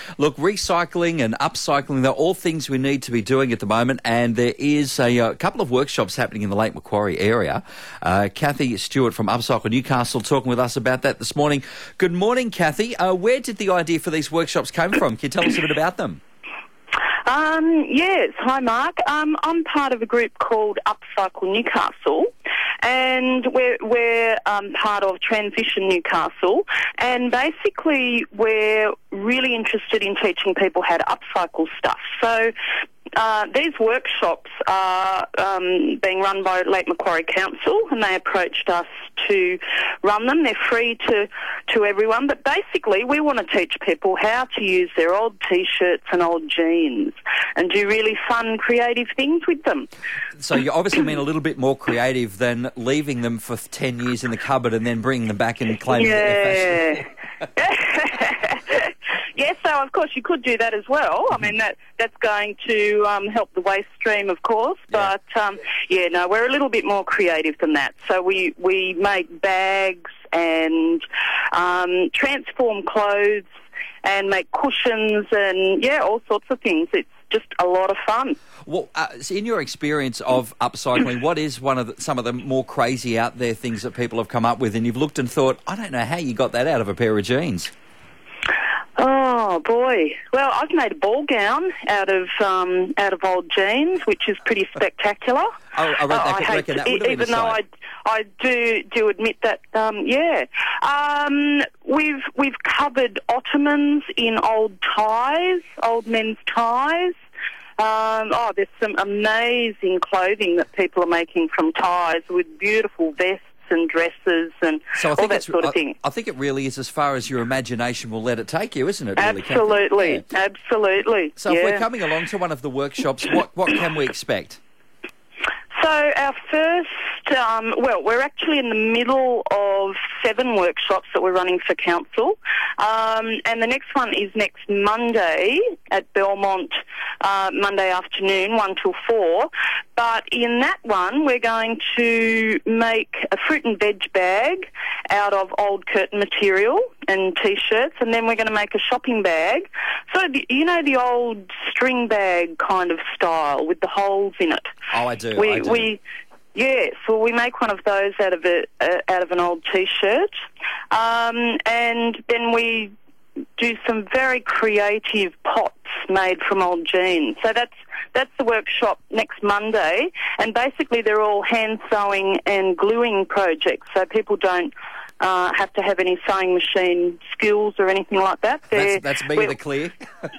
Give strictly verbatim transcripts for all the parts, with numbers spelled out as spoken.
Look, recycling and upcycling, they're all things we need to be doing at the moment, and there is a, a couple of workshops happening in the Lake Macquarie area. Uh, Kathy Stewart from Upcycle Newcastle talking with us about that this morning. Good morning, Kathy. Uh, where did the idea for these workshops come from? Can you tell us a bit about them? Um, yes, hi Mark. Um, I'm part of a group called Upcycle Newcastle, and we're, we're um, part of Transition Newcastle, and basically we're really interested in teaching people how to upcycle stuff. So Uh, these workshops are um, being run by Lake Macquarie Council, and they approached us to run them. They're free to, to everyone, but basically we want to teach people how to use their old T-shirts and old jeans and do really fun, creative things with them. So you obviously mean a little bit more creative than leaving them for ten years in the cupboard and then bringing them back and claiming yeah. that they're fashionable. Yes, so of course you could do that as well. I mean, that that's going to um, help the waste stream, of course. Yeah. But, um, yeah, no, we're a little bit more creative than that. So we, we make bags and um, transform clothes and make cushions and, yeah, all sorts of things. It's just a lot of fun. Well, uh, so in your experience of upcycling, what is one of the, some of the more crazy out there things that people have come up with, and you've looked and thought, I don't know how you got that out of a pair of jeans? Oh boy! Well, I've made a ball gown out of um, out of old jeans, which is pretty spectacular. Oh, I, read that, I I hate reckon that to, would have even been a though I, sight. I do do admit that. Um, yeah, um, we've we've covered ottomans in old ties, old men's ties. Um, oh, there's some amazing clothing that people are making from ties with beautiful vests and dresses and so I all think that it's, sort of I, thing. I think it really is as far as your imagination will let it take you, isn't it? Really, Absolutely, Kathy? Yeah. absolutely. So yeah. if we're coming along to one of the workshops, what, what can we expect? So our first, um, well, we're actually in the middle of seven workshops that we're running for council, um, and the next one is next Monday at Belmont, uh, Monday afternoon, one till four. But in that one, we're going to make a fruit and veg bag out of old curtain material and T-shirts, and then we're going to make a shopping bag. So, the, you know, the old string bag kind of style with the holes in it. Oh, I do. We, I do. we, yeah, so we make one of those out of a uh, out of an old T-shirt, um, and then we do some very creative pots made from old jeans. So that's that's the workshop next Monday, and basically they're all hand sewing and gluing projects. So people don't uh, have to have any sewing machine skills or anything like that. That's, that's me the clear.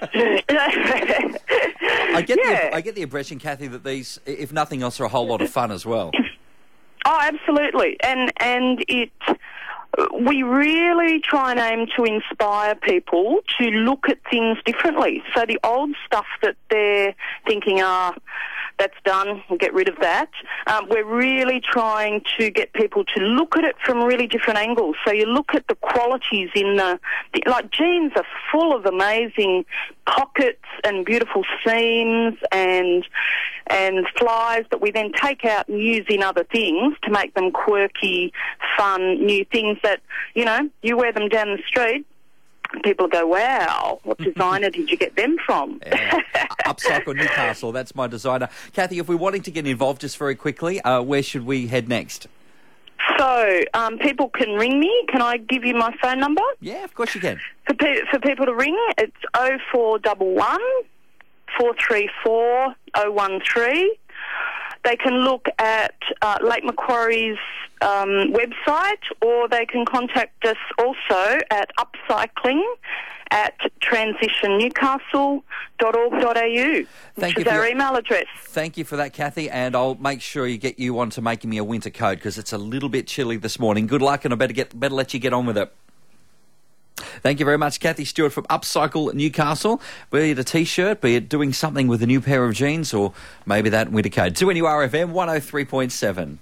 I get yeah. the I get the impression, Kathy, that these, if nothing else, are a whole lot of fun as well. Oh, absolutely, and and it. We really try and aim to inspire people to look at things differently. So the old stuff that they're thinking, ah, that's done, we'll get rid of that. Um, we're really trying to get people to look at it from really different angles. So you look at the qualities in the, the like jeans are full of amazing pockets and beautiful seams and and flies that we then take out and use in other things to make them quirky, fun, new things that, you know, you wear them down the street, people go, wow, what designer did you get them from? Yeah. Upcycle Newcastle, that's my designer. Kathy, if we're wanting to get involved just very quickly, uh, where should we head next? So, um, people can ring me. Can I give you my phone number? Yeah, of course you can. For, pe- for people to ring, it's oh four one one, four three four, oh one three. They can look at uh, Lake Macquarie's um, website, or they can contact us also at upcycling at transition newcastle dot org dot a u, which you is for our your, email address. Thank you for that, Kathy, and I'll make sure you get you on to making me a winter coat because it's a little bit chilly this morning. Good luck, and I better get better let you get on with it. Thank you very much, Kathy Stewart from Upcycle Newcastle. Be it a T-shirt, be it doing something with a new pair of jeans, or maybe that winter coat. two N U R F M one oh three point seven.